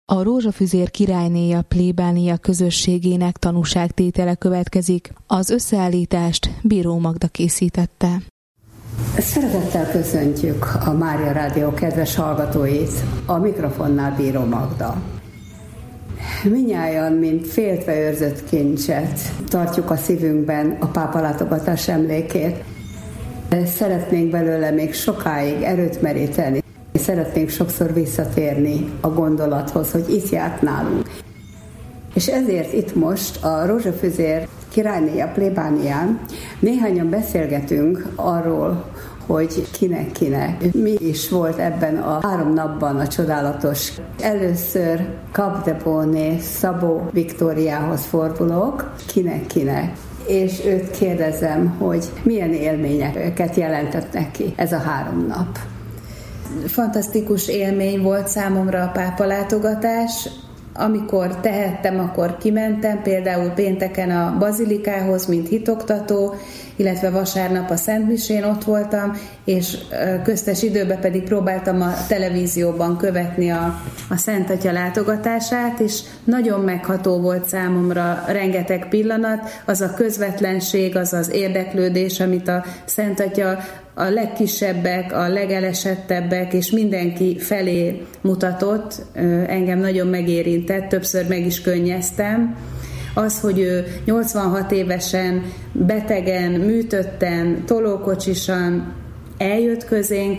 A Rózsafüzér királynéja plébánia közösségének tanúságtétele következik. Az összeállítást Bíró Magda készítette. Szeretettel köszöntjük a Mária Rádió kedves hallgatóit, a mikrofonnál Bíró Magda. Mindnyájan, mint féltve őrzött kincset, tartjuk a szívünkben a pápalátogatás emlékét. Szeretnénk belőle még sokáig erőt meríteni. Szeretnénk sokszor visszatérni a gondolathoz, hogy itt járt nálunk. És ezért itt most a Rózsafüzér királynéja plébánián néhányan beszélgetünk arról, hogy kinek mi is volt ebben a 3 napban a csodálatos. Először Capdepolné Szabó Viktóriához fordulok, kinek. És őt kérdezem, hogy milyen élményeket jelentett neki ez a 3 nap. Fantasztikus élmény volt számomra a pápalátogatás. Amikor tehettem, akkor kimentem, például pénteken a bazilikához, mint hitoktató, illetve vasárnap a Szentmisén ott voltam, és köztes időben pedig próbáltam a televízióban követni a Szent Atya látogatását, és nagyon megható volt számomra rengeteg pillanat, az a közvetlenség, az az érdeklődés, amit a Szent Atya a legkisebbek, a legelesettebbek és mindenki felé mutatott, engem nagyon megérintett, többször meg is könnyeztem. Az, hogy ő 86 évesen, betegen, műtötten, tolókocsisan eljött közénk,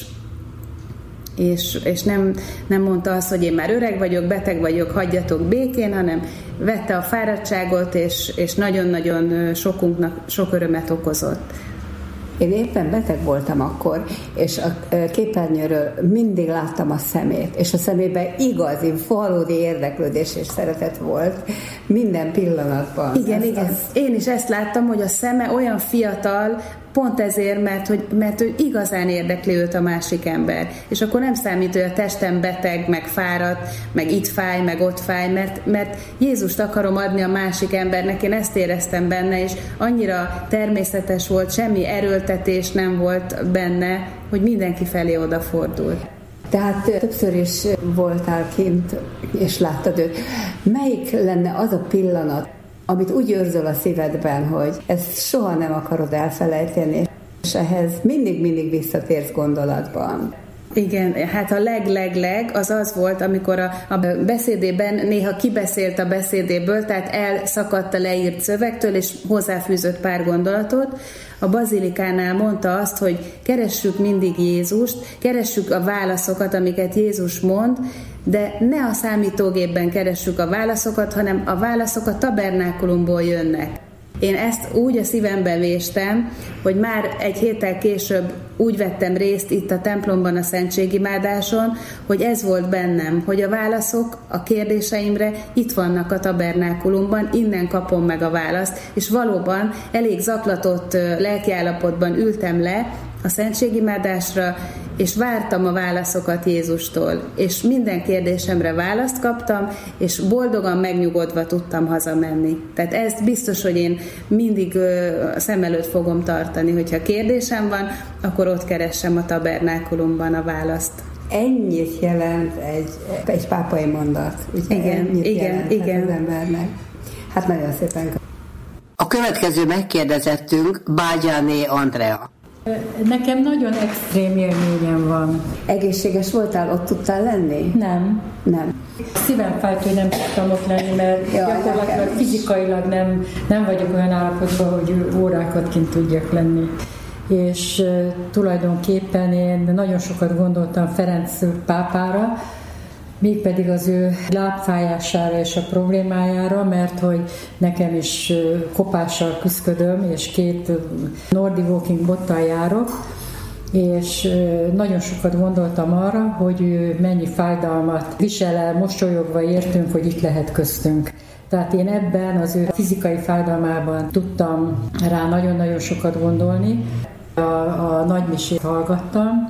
és nem mondta azt, hogy én már öreg vagyok, beteg vagyok, hagyjatok békén, hanem vette a fáradtságot, és nagyon-nagyon sokunknak sok örömet okozott. Én éppen beteg voltam akkor, és a képernyőről mindig láttam a szemét, és a szemében igazi, valódi érdeklődés és szeretet volt minden pillanatban. Igen. Én is ezt láttam, hogy a szeme olyan fiatal, pont ezért, mert hogy igazán érdekli őt a másik ember. És akkor nem számít, hogy a testem beteg, meg fáradt, meg itt fáj, meg ott fáj, mert Jézust akarom adni a másik embernek, én ezt éreztem benne, és annyira természetes volt, semmi erőltetés nem volt benne, hogy mindenki felé odafordult. Tehát többször is voltál kint, és láttad őt. Melyik lenne az a pillanat, amit úgy őrzöl a szívedben, hogy ezt soha nem akarod elfelejteni, és ehhez mindig visszatérsz gondolatban? Igen, hát a leg az volt, amikor a beszédében néha kibeszélt a beszédéből, tehát elszakadt a leírt szövegtől, és hozzáfűzött pár gondolatot. A bazilikánál mondta azt, hogy keressük mindig Jézust, keressük a válaszokat, amiket Jézus mond, de ne a számítógépben keressük a válaszokat, hanem a válaszok a tabernákulumból jönnek. Én ezt úgy a szívembe véstem, hogy már egy héttel később úgy vettem részt itt a templomban a szentségimádáson, hogy ez volt bennem, hogy a válaszok a kérdéseimre itt vannak a tabernákulumban, innen kapom meg a választ, és valóban elég zaklatott lelkiállapotban ültem le a szentségimádásra, és vártam a válaszokat Jézustól, és minden kérdésemre választ kaptam, és boldogan megnyugodva tudtam hazamenni. Tehát ezt biztos, hogy én mindig szem előtt fogom tartani, hogyha kérdésem van, akkor ott keressem a tabernákulumban a választ. Ennyit jelent egy pápai mondat. Ugye? Igen. Az embernek. Hát nagyon szépen köszönöm. A következő megkérdezettünk Bágyáné Andrea. Nekem nagyon extrém élményem van. Egészséges voltál, ott tudtál lenni? Nem. Szívem fájt, hogy nem tudtam ott lenni, mert gyakorlatilag fizikailag nem vagyok olyan állapotban, hogy órákat kint tudjak lenni. És tulajdonképpen én nagyon sokat gondoltam Ferenc pápára, mégpedig az ő lábfájására és a problémájára, mert hogy nekem is kopással küzdködöm, és 2 Nordic Walking bottal járok, és nagyon sokat gondoltam arra, hogy ő mennyi fájdalmat visel el, mosolyogva értünk, hogy itt lehet köztünk. Tehát én ebben az ő fizikai fájdalmában tudtam rá nagyon-nagyon sokat gondolni. A nagymisét hallgattam,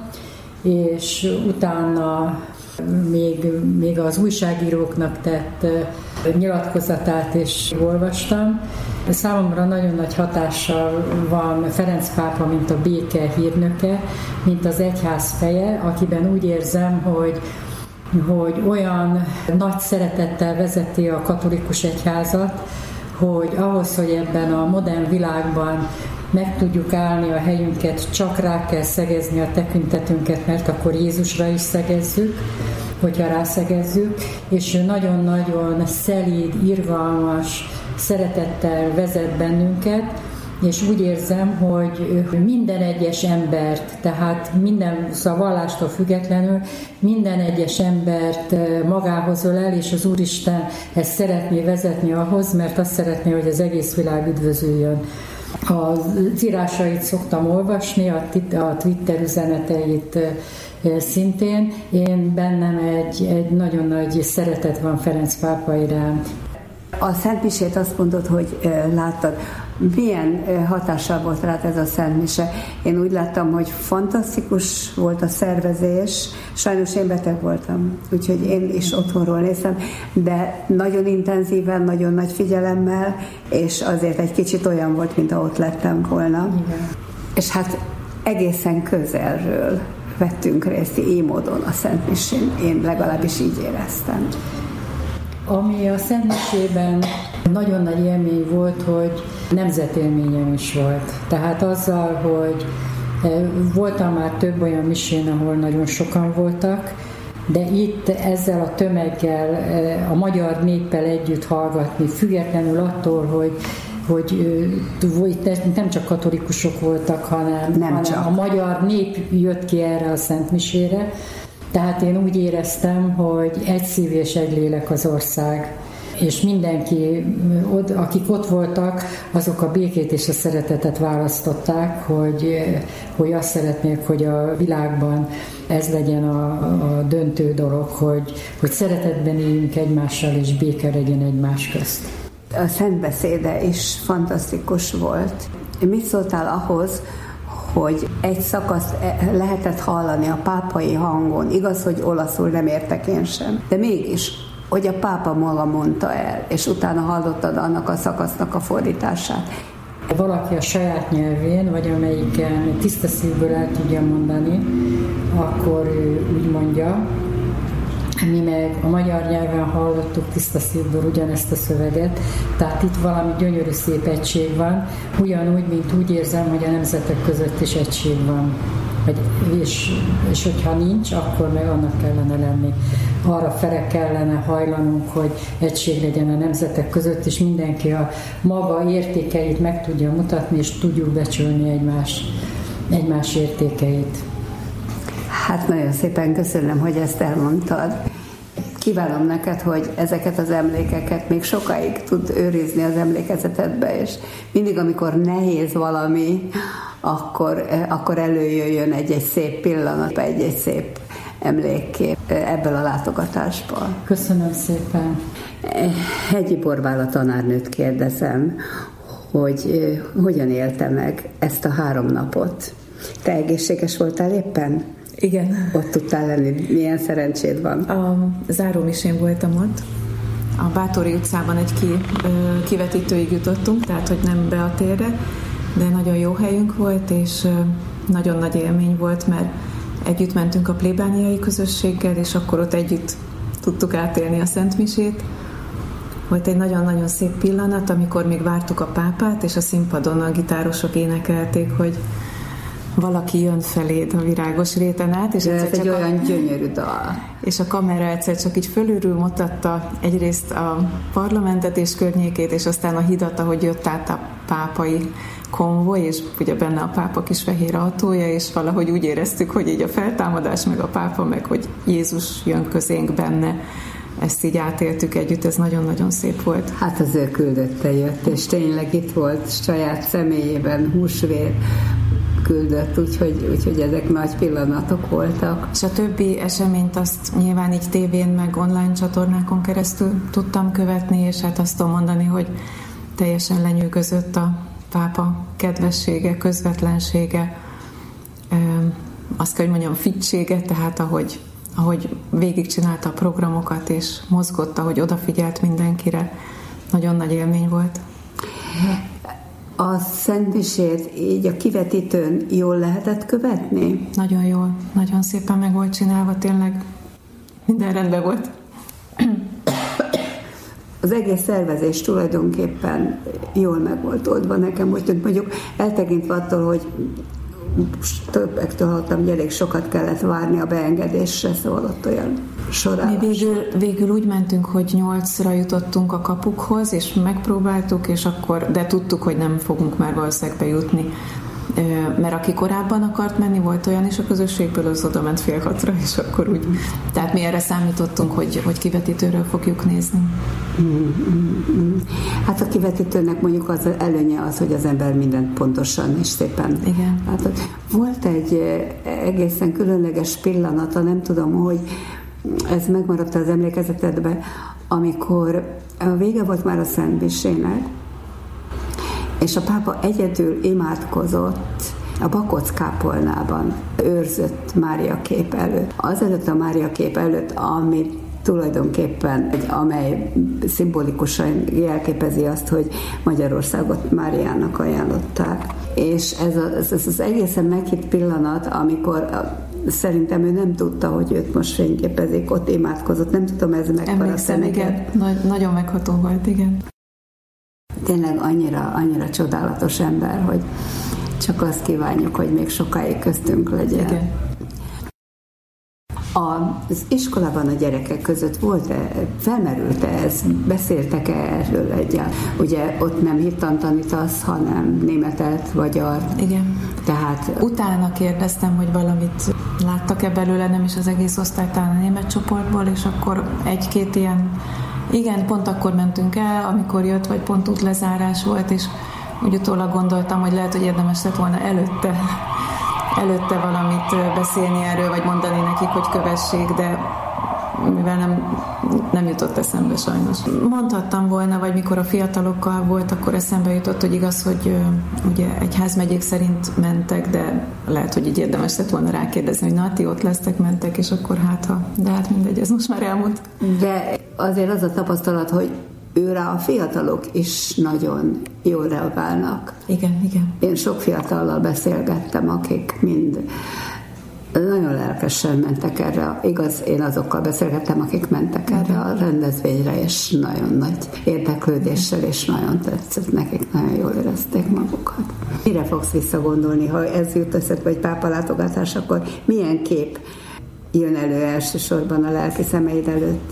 és utána még az újságíróknak tett nyilatkozatát is olvastam. Számomra nagyon nagy hatással van Ferenc pápa, mint a béke hírnöke, mint az egyház feje, akiben úgy érzem, hogy hogy olyan nagy szeretettel vezeti a katolikus egyházat, hogy ahhoz, hogy ebben a modern világban meg tudjuk állni a helyünket, csak rá kell szegezni a tekintetünket, mert akkor Jézusra is szegezzük, hogyha rászegezzük, és ő nagyon-nagyon szelíd, irgalmas szeretettel vezet bennünket, és úgy érzem, hogy minden egyes embert, tehát minden vallástól függetlenül minden egyes embert magához ölel, és az Úristen ezt szeretné vezetni ahhoz, mert azt szeretné, hogy az egész világ üdvözüljön. Az írásait szoktam olvasni, a Twitter üzeneteit szintén. Én bennem egy nagyon nagy szeretet van Ferenc pápa iránt. A Szent Misét azt mondod, hogy láttad. Milyen hatással volt rád ez a Szent Mise? Én úgy láttam, hogy fantasztikus volt a szervezés. Sajnos én beteg voltam, úgyhogy én is otthonról néztem, de nagyon intenzíven, nagyon nagy figyelemmel, és azért egy kicsit olyan volt, mint ahogy lettem volna. Igen. És hát egészen közelről vettünk részt így módon a Szent Misén. Én legalábbis így éreztem. Ami a Szent Misében nagyon nagy élmény volt, hogy nemzetélményem is volt. Tehát azzal, hogy voltam már több olyan misén, ahol nagyon sokan voltak, de itt ezzel a tömeggel, a magyar néppel együtt hallgatni, függetlenül attól, hogy nem csak katolikusok voltak, hanem a magyar nép jött ki erre a Szent Misére. Tehát én úgy éreztem, hogy egy szív és egy lélek az ország, és mindenki, akik ott voltak, azok a békét és a szeretetet választották, hogy azt szeretnék, hogy a világban ez legyen a döntő dolog, hogy szeretetben éljünk egymással, és béke legyen egymás közt. A szentbeszéde is fantasztikus volt. Mit szóltál ahhoz, hogy egy szakaszt lehetett hallani a pápai hangon? Igaz, hogy olaszul nem értek én sem, de mégis, hogy a pápa maga mondta el, és utána hallottad annak a szakasznak a fordítását. Valaki a saját nyelvén, vagy amelyiken tiszta szívből el tudja mondani, akkor ő úgy mondja. Mi meg a magyar nyelven hallottuk tiszta szívből ugyanezt a szöveget, tehát itt valami gyönyörű szép egység van, ugyanúgy, mint úgy érzem, hogy a nemzetek között is egység van. És hogyha nincs, akkor meg annak kellene lenni. Arra fele kellene hajlanunk, hogy egység legyen a nemzetek között, és mindenki a maga értékeit meg tudja mutatni, és tudjuk becsülni egymás értékeit. Hát nagyon szépen köszönöm, hogy ezt elmondtad. Kívánom neked, hogy ezeket az emlékeket még sokáig tud őrizni az emlékezetedbe, és mindig, amikor nehéz valami, akkor előjöjjön egy szép pillanat, egy szép emlékkép ebből a látogatásból. Köszönöm szépen. Hegyi Borbála tanárnőt kérdezem, hogy hogyan élte meg ezt a 3 napot. Te egészséges voltál éppen? Igen. Ott tudtál lenni. Milyen szerencséd van? A zárómisén voltam ott. A Bátori utcában egy kivetítőig jutottunk, tehát hogy nem be a térre, de nagyon jó helyünk volt, és nagyon nagy élmény volt, mert együtt mentünk a plébániai közösséggel, és akkor ott együtt tudtuk átélni a Szentmisét. Volt egy nagyon-nagyon szép pillanat, amikor még vártuk a pápát, és a színpadon a gitárosok énekelték, hogy valaki jön feléd a virágos réten át, és ez egy olyan gyönyörű dal. És a kamera egyszer csak így fölülről mutatta egyrészt a parlamentet és környékét, és aztán a hidat, ahogy jött át a pápai konvoj, és ugye benne a pápa kis fehér autója, és valahogy úgy éreztük, hogy így a feltámadás, meg a pápa, meg hogy Jézus jön közénk benne. Ezt így átéltük együtt, ez nagyon-nagyon szép volt. Hát az ő küldötte jött, és tényleg itt volt saját személyében, húsvér küldött, úgyhogy ezek nagy pillanatok voltak. És a többi eseményt azt nyilván így tévén meg online csatornákon keresztül tudtam követni, és hát azt tudom mondani, hogy teljesen lenyűgözött a pápa kedvessége, közvetlensége, azt kell, hogy mondjam, fittsége, tehát ahogy végigcsinálta a programokat, és mozgott, ahogy odafigyelt mindenkire. Nagyon nagy élmény volt. A Szentmisét így a kivetítőn jól lehetett követni? Nagyon jól, nagyon szépen meg volt csinálva, tényleg minden rendben volt. Az egész szervezés tulajdonképpen jól meg volt oldva nekem, hogy mondjuk eltekintve attól, hogy többektől hallottam, hogy elég sokat kellett várni a beengedésre, szóval ott olyan során. Mi végül úgy mentünk, hogy 8-ra jutottunk a kapukhoz, és megpróbáltuk, és akkor, de tudtuk, hogy nem fogunk már valószínűleg bejutni. Mert aki korábban akart menni, volt olyan is a közösségből, az oda ment 5:30, és akkor úgy. Tehát mi erre számítottunk, hogy kivetítőről fogjuk nézni. Hát a kivetítőnek mondjuk az előnye az, hogy az ember mindent pontosan és szépen. Igen. Hát volt egy egészen különleges pillanata, nem tudom, hogy ez megmaradt az emlékezetedbe, amikor a vége volt már a Szentmisének, és a pápa egyedül imádkozott a Bakóc kápolnában őrzött Mária kép előtt. Azelőtt a Mária kép előtt, ami tulajdonképpen, amely szimbolikusan jelképezi azt, hogy Magyarországot Máriának ajánlották. És ez az egészen meghitt pillanat, amikor szerintem ő nem tudta, hogy őt most fényképezik, ott imádkozott. Nem tudom, ez megmaradt-e neked? Nagyon megható volt, igen. Tényleg annyira csodálatos ember, hogy csak azt kívánjuk, hogy még sokáig köztünk legyen. Igen. Az iskolában a gyerekek között felmerült-e ez? Beszéltek-e erről egyáltalán? Ugye ott nem hittan tanítasz, hanem németet, magyart. Igen. Tehát utána kérdeztem, hogy valamit láttak-e belőle, nem is az egész osztálytán a német csoportból, és akkor egy-két ilyen, igen, pont akkor mentünk el, amikor jött, vagy pont útlezárás volt, és úgy utólag gondoltam, hogy lehet, hogy érdemes lett volna előtte valamit beszélni erről, vagy mondani nekik, hogy kövessék, de mivel nem jutott eszembe sajnos. Mondhattam volna, vagy mikor a fiatalokkal volt, akkor eszembe jutott, hogy igaz, hogy ugye egyházmegyék szerint mentek, de lehet, hogy így érdemes lett volna rákérdezni, hogy na, ti ott lesztek, mentek, és akkor de hát mindegy, ez most már elmúlt. De azért az a tapasztalat, hogy őre a fiatalok is nagyon jól reagálnak. Igen. Én sok fiatallal beszélgettem, akik mind nagyon lelkesen mentek erre. Igaz, én azokkal beszélgettem, akik mentek erre a rendezvényre, és nagyon nagy érdeklődéssel, és nagyon tetszett nekik, nagyon jól érezték magukat. Mire fogsz visszagondolni, ha ez jut eszedbe, egy pápalátogatás, akkor milyen kép jön elő elsősorban a lelki szemeid előtt?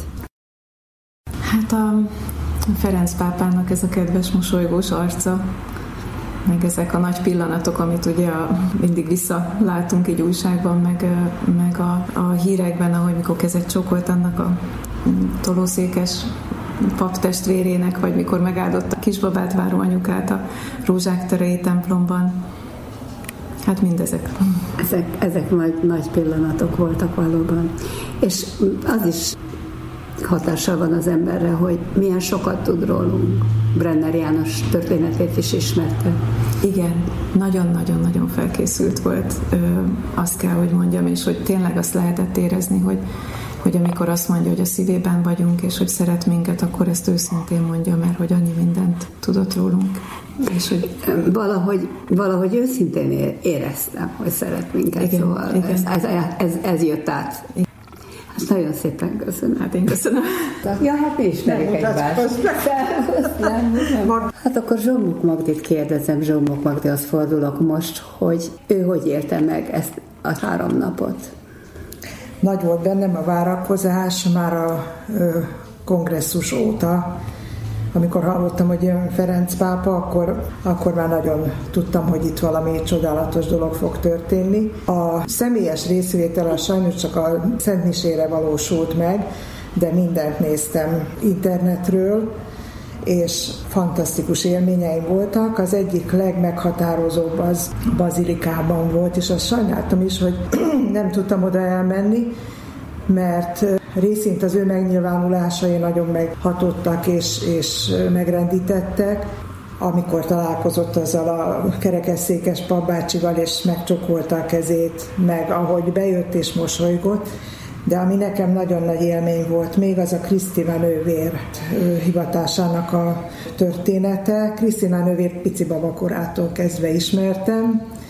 Hát a Ferenc pápának ez a kedves mosolygós arca, meg ezek a nagy pillanatok, amit ugye mindig visszalátunk így újságban, meg a hírekben, ahogy mikor kezet csókolt annak a tolószékes paptestvérének, vagy mikor megáldott a kisbabát váró anyukát a Rózsák terei templomban. Hát mindezek. Ezek nagy pillanatok voltak valóban. És az is hatással van az emberre, hogy milyen sokat tud rólunk. Brenner János történetét is ismerte. Igen, nagyon-nagyon-nagyon felkészült volt, azt kell, hogy mondjam, és hogy tényleg azt lehetett érezni, hogy amikor azt mondja, hogy a szívében vagyunk, és hogy szeret minket, akkor ezt őszintén mondja, mert hogy annyi mindent tudott rólunk. És hogy valahogy őszintén éreztem, hogy szeret minket, igen, szóval igen. Ez jött át. Igen. Hát nagyon szépen köszönöm. Hát én köszönöm. Ja, hát mi ismerjük egymást. Hát akkor Zsombok Magdit kérdezem, Zsombok Magdihoz fordulok most, hogy ő hogy élte meg ezt a 3 napot? Nagy volt bennem a várakozás már a kongresszus óta. Amikor hallottam, hogy jön Ferenc pápa, akkor már nagyon tudtam, hogy itt valami csodálatos dolog fog történni. A személyes részvétel sajnos csak a Szentmisére valósult meg, de mindent néztem internetről, és fantasztikus élményeim voltak. Az egyik legmeghatározóbb az Bazilikában volt, és azt sajnáltam is, hogy nem tudtam oda elmenni, mert részint az ő megnyilvánulásai nagyon meghatottak és megrendítettek, amikor találkozott azzal a kerekesszékes papbácsival, és megcsokolta a kezét, meg ahogy bejött és mosolygott. De ami nekem nagyon nagy élmény volt, még az a Krisztina nővér hivatásának a története. Krisztina nővért pici babakorától kezdve ismertem,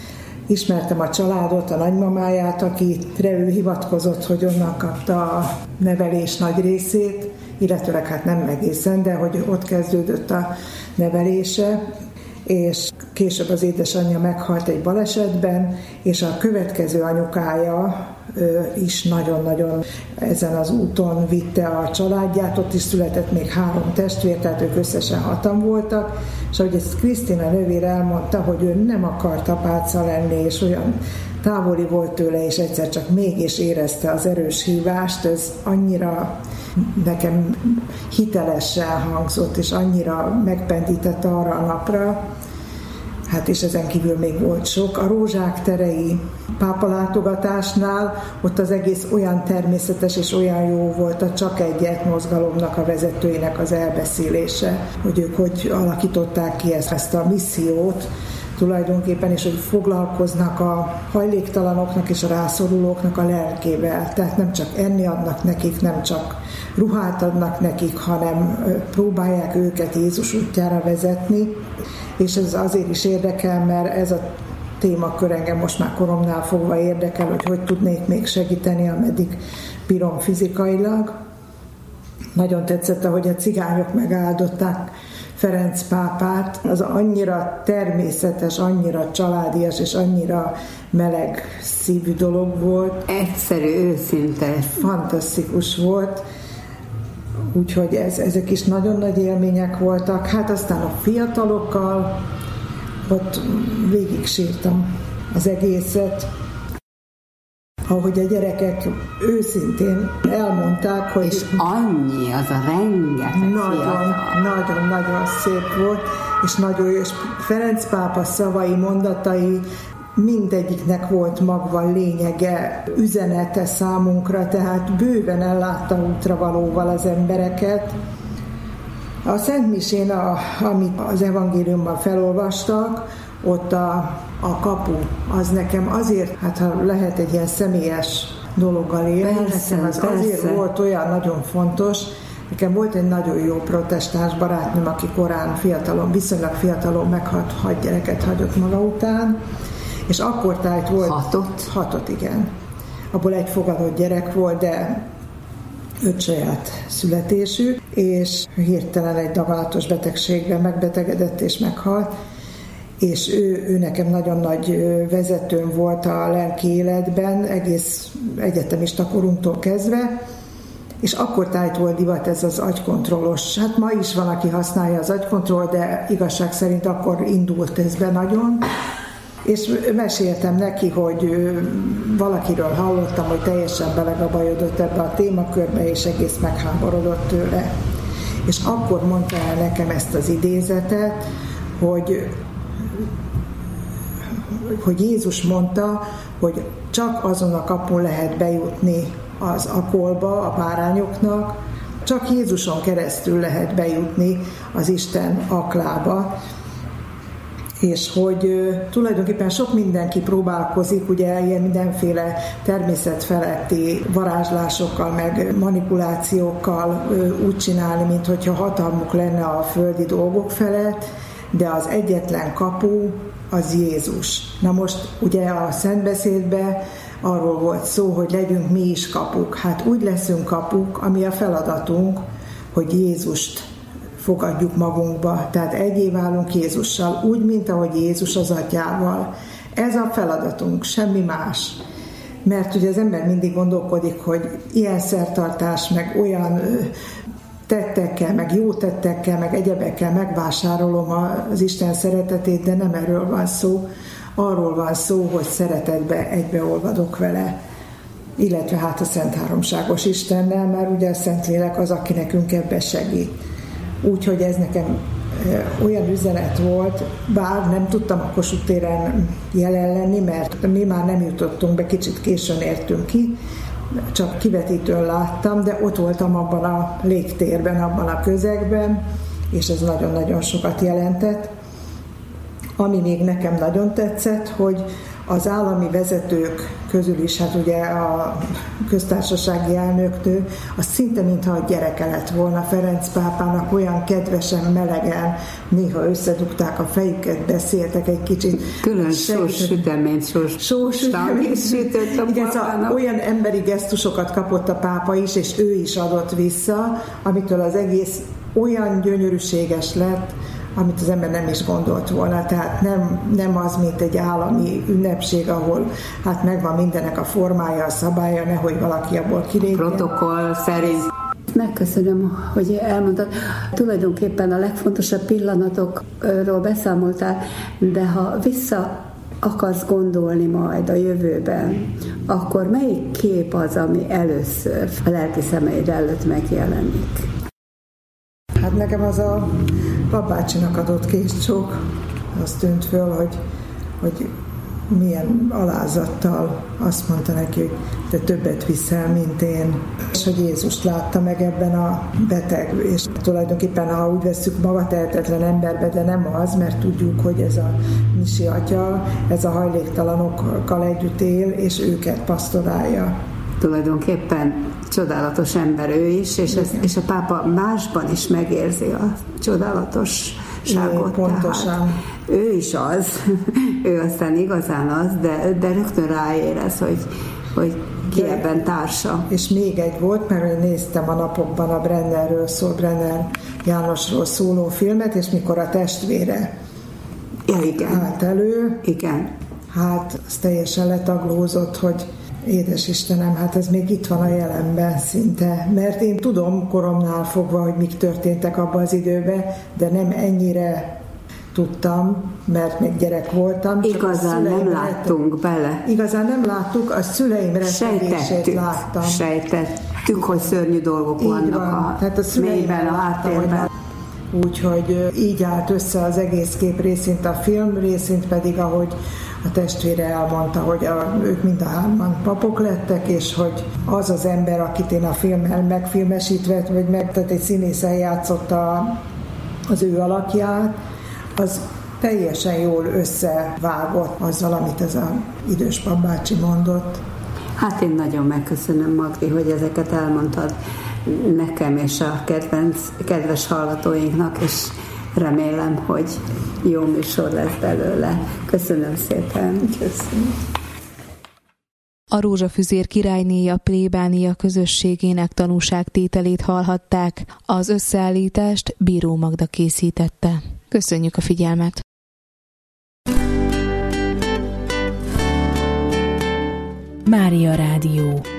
Ismertem a családot, a nagymamáját, akire ő hivatkozott, hogy onnan kapta a nevelés nagy részét, illetőleg hát nem egészen, de hogy ott kezdődött a nevelése, és később az édesanyja meghalt egy balesetben, és a következő anyukája is nagyon-nagyon ezen az úton vitte a családját, ott is született még 3 testvér, tehát ők összesen 6-an voltak, és ahogy ezt Krisztina nővér elmondta, hogy ő nem akart apáca lenni, és olyan távoli volt tőle, és egyszer csak mégis érezte az erős hívást, ez annyira nekem hitelesen hangzott, és annyira megpendített arra a napra, hát és ezen kívül még volt sok. A Rózsák terei pápalátogatásnál ott az egész olyan természetes és olyan jó volt a Csak Egyet mozgalomnak a vezetőinek az elbeszélése, hogy ők hogy alakították ki ezt a missziót tulajdonképpen, és hogy foglalkoznak a hajléktalanoknak és a rászorulóknak a lelkével. Tehát nem csak enni adnak nekik, nem csak ruhát adnak nekik, hanem próbálják őket Jézus útjára vezetni, és ez azért is érdekel, mert ez a témakör engem most már koromnál fogva érdekel, hogy tudnék még segíteni, ameddig bírom fizikailag. Nagyon tetszett, ahogy a cigányok megáldották Ferenc pápát. Az annyira természetes, annyira családias és annyira meleg szívű dolog volt. Egyszerű, őszinte. Fantasztikus volt. Úgyhogy ezek is nagyon nagy élmények voltak. Hát aztán a fiatalokkal ott végig sírtam az egészet. Ahogy a gyerekek őszintén elmondták, hogy... És annyi, az a rengeteg nagyon szép volt, és nagyon jó, és Ferenc pápa szavai, mondatai, mindegyiknek volt maga lényege, üzenete számunkra, tehát bőven ellátta útravalóval az embereket. A Szent Misén, amit az evangéliumban felolvastak, ott a kapu, az nekem azért, hát ha lehet egy ilyen személyes dologgal élni, nekem az azért volt olyan nagyon fontos. Nekem volt egy nagyon jó protestáns barátnőm, aki korán viszonylag fiatalon meghalt, 6 gyereket hagyott maga után, és akkortájt volt... 6-ot, igen. Abból egy fogadott gyerek volt, de 5 saját születésű, és hirtelen egy daganatos betegségben megbetegedett és meghalt, és ő nekem nagyon nagy vezetőm volt a lelki életben, egész egyetemista korunktól kezdve, és akkor tájt volt divat ez az agykontrollos. Hát ma is van, aki használja az agykontroll, de igazság szerint akkor indult ez be nagyon. És meséltem neki, hogy valakiről hallottam, hogy teljesen belegabajodott ebbe a témakörbe, és egész megháborodott tőle. És akkor mondta el nekem ezt az idézetet, hogy Jézus mondta, hogy csak azon a kapun lehet bejutni az akolba, a bárányoknak, csak Jézuson keresztül lehet bejutni az Isten aklába, és hogy tulajdonképpen sok mindenki próbálkozik, ugye ilyen mindenféle természetfeletti varázslásokkal, meg manipulációkkal úgy csinálni, mint hogyha hatalmuk lenne a földi dolgok felett, de az egyetlen kapu az Jézus. Na most ugye a Szentbeszédben arról volt szó, hogy legyünk mi is kapuk. Hát úgy leszünk kapuk, ami a feladatunk, hogy Jézust fogadjuk magunkba. Tehát egyé válunk Jézussal, úgy, mint ahogy Jézus az Atyával. Ez a feladatunk, semmi más. Mert ugye az ember mindig gondolkodik, hogy ilyen szertartás, meg olyan tettekkel, meg jó tettekkel, meg egyebekkel megvásárolom az Isten szeretetét, de nem erről van szó. Arról van szó, hogy szeretetbe egybeolvadok vele, illetve hát a Szent Háromságos Istennel, mert ugye a Szentlélek az, aki nekünk ebbe segít. Úgyhogy ez nekem olyan üzenet volt, bár nem tudtam a Kossuth téren jelen lenni, mert mi már nem jutottunk be, kicsit későn értünk ki, csak kivetítőn láttam, de ott voltam abban a légtérben, abban a közegben, és ez nagyon-nagyon sokat jelentett. Ami még nekem nagyon tetszett, hogy az állami vezetők közül is, hát ugye a köztársasági elnöknő, az szinte mintha a gyereke lett volna Ferenc pápának, olyan kedvesen, melegen, néha összedugták a fejüket, beszéltek egy kicsit. Külön sósüteményt, sósüteményt sütött a pápának. Olyan emberi gesztusokat kapott a pápa is, és ő is adott vissza, amitől az egész olyan gyönyörűséges lett, amit az ember nem is gondolt volna. Tehát nem az, mint egy állami ünnepség, ahol hát megvan mindennek a formája, a szabálya, nehogy valaki abból kilépjen. Protokoll szerint. Megköszönöm, hogy elmondtad. Tulajdonképpen a legfontosabb pillanatokról beszámoltál, de ha vissza akarsz gondolni majd a jövőben, akkor melyik kép az, ami először a lelki szemeid előtt megjelenik? Hát nekem az a papbácsinak adott kézcsók, az tűnt föl, hogy milyen alázattal azt mondta neki, hogy te többet viszel, mint én. És hogy Jézust látta meg ebben a beteg, és tulajdonképpen, ha úgy vesszük, magatehetetlen emberbe, de nem az, mert tudjuk, hogy ez a Misi atya, ez a hajléktalanokkal együtt él, és őket pasztorálja. Tulajdonképpen csodálatos ember ő is, és a pápa másban is megérzi a csodálatosságot. Pontosan. Tehát ő is az, ő aztán igazán az, de rögtön ráérez, hogy ki ebben társa. És még egy volt, mert néztem a napokban a Brenner Jánosról szóló filmet, és mikor a testvére állt elő, igen. Hát az teljesen letaglózott, hogy édes Istenem, hát ez még itt van a jelenben szinte. Mert én tudom koromnál fogva, hogy mik történtek abban az időben, de nem ennyire tudtam, mert még gyerek voltam. Igazán nem láttunk bele. Igazán nem láttuk, a szüleim rettegését láttam. Sejtettük, hogy szörnyű dolgok vannak tehát a mélyben, a háttérben. Úgyhogy így állt össze az egész kép, részint a film, részint pedig, ahogy a testvére elmondta, hogy ők mind a hárman papok lettek, és hogy az az ember, akit én a filmmel megfilmesítve, tehát egy színész eljátszotta az ő alakját, az teljesen jól összevágott azzal, amit ez az idős papbácsi mondott. Hát én nagyon megköszönöm, Magdi, hogy ezeket elmondtad nekem és a kedves hallgatóinknak, és remélem, hogy jó műsor lesz belőle. Köszönöm szépen. Köszönöm. A Rózsafüzér királynéja plébánia közösségének tanúságtételét hallhatták. Az összeállítást Bíró Magda készítette. Köszönjük a figyelmet! Mária Rádió.